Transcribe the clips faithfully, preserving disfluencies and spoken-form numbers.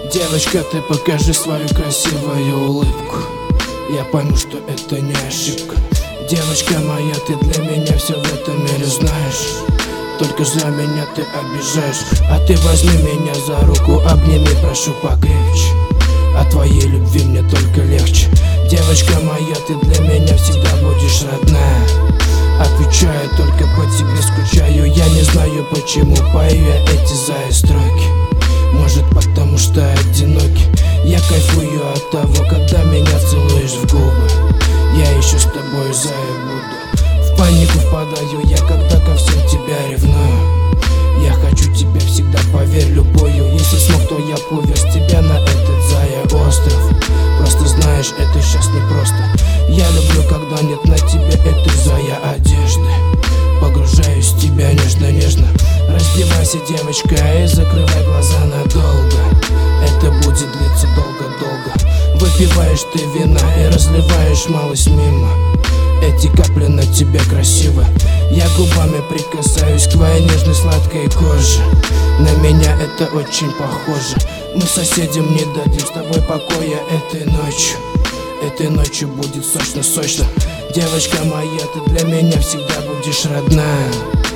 Девочка, ты покажи свою красивую улыбку. Я пойму, что это не ошибка. Девочка моя, ты для меня все в этом мире знаешь. Только за меня ты обижаешь. А ты возьми меня за руку, обними, прошу покрепче. От твоей любви мне только легче. Девочка моя, ты для меня всегда будешь родная. Отвечаю, только по тебе скучаю. Я не знаю, почему пою я эти зая строки. Может, потому что одинокий. Я кайфую от того, когда меня целуешь в губы. Я еще с тобой, зая, буду. В панику впадаю я, когда ко всем тебя ревную. Я хочу тебя всегда, поверь, любую. Если смог, то я повез тебя на этот, зая, остров. Просто знаешь, это сейчас непросто. Я люблю, когда нет на тебе этой, зая, одежды. Погружаюсь в тебя нежно-нежно. Раздевайся, девочка, и закрывай глаза надолго. Это будет длиться долго-долго. Выпиваешь ты вина и разливаешь малость мимо. Эти капли на тебе красиво. Я губами прикасаюсь к твоей нежной сладкой коже. На меня это очень похоже. Мы соседям не дадим с тобой покоя этой ночью. Этой ночью будет сочно-сочно. Девочка моя, ты для меня всегда будешь родная.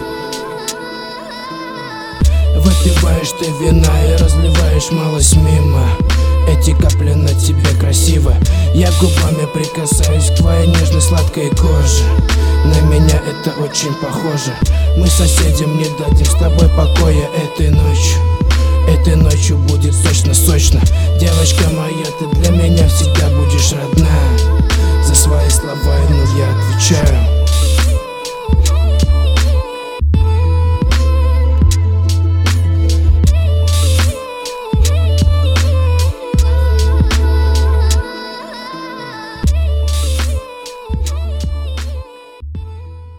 Выпиваешь ты вина и разливаешь малость мимо. Эти капли на тебе красиво. Я губами прикасаюсь к твоей нежной сладкой коже. На меня это очень похоже. Мы соседям не дадим с тобой покоя этой ночью. Этой ночью будет сочно-сочно. Девочка моя, ты для меня всегда будешь родная. За свои слова, ну я отвечаю.